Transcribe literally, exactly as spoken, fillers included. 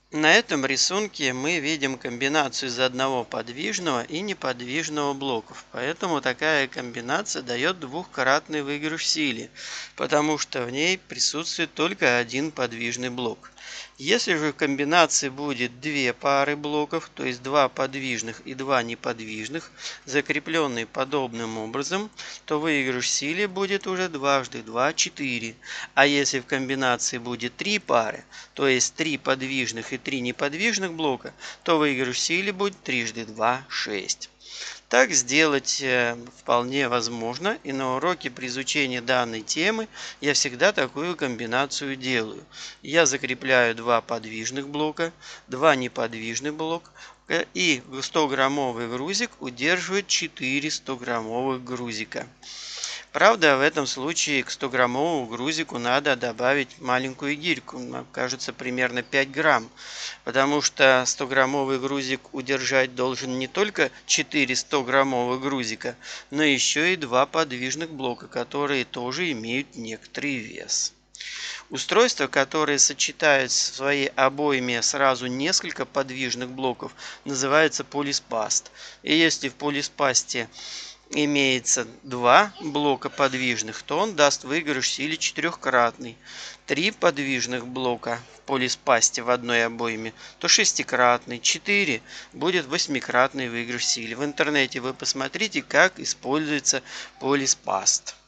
На этом рисунке мы видим комбинацию из одного подвижного и неподвижного блоков. Поэтому такая комбинация дает двухкратный выигрыш силе, потому что в ней присутствует только один подвижный блок. Если же в комбинации будет две пары блоков, то есть два подвижных и два неподвижных, закрепленные подобным образом, то выигрыш силе будет уже дважды два – четыре. А если в комбинации будет три пары, то есть три подвижных и три неподвижных блока, то выигрыш силе будет трижды два – шесть. Так сделать вполне возможно, и на уроке при изучении данной темы я всегда такую комбинацию делаю. Я закрепляю два подвижных блока, два неподвижных блока, и стограммовый грузик удерживает четыре стограммовых грузика. Правда, в этом случае к стограммовому грузику надо добавить маленькую гирьку, кажется, примерно пять грамм, потому что стограммовый грузик удержать должен не только четыре стограммовых грузика, но еще и два подвижных блока, которые тоже имеют некоторый вес. Устройства, которые сочетают в своей обойме сразу несколько подвижных блоков, называются полиспаст. И если в полиспасте имеется два блока подвижных, то он даст выигрыш силе четырехкратный. Три подвижных блока в полиспасте в одной обойме, то шестикратный. Четыре будет восьмикратный выигрыш силе. В интернете вы посмотрите, как используется полиспаст.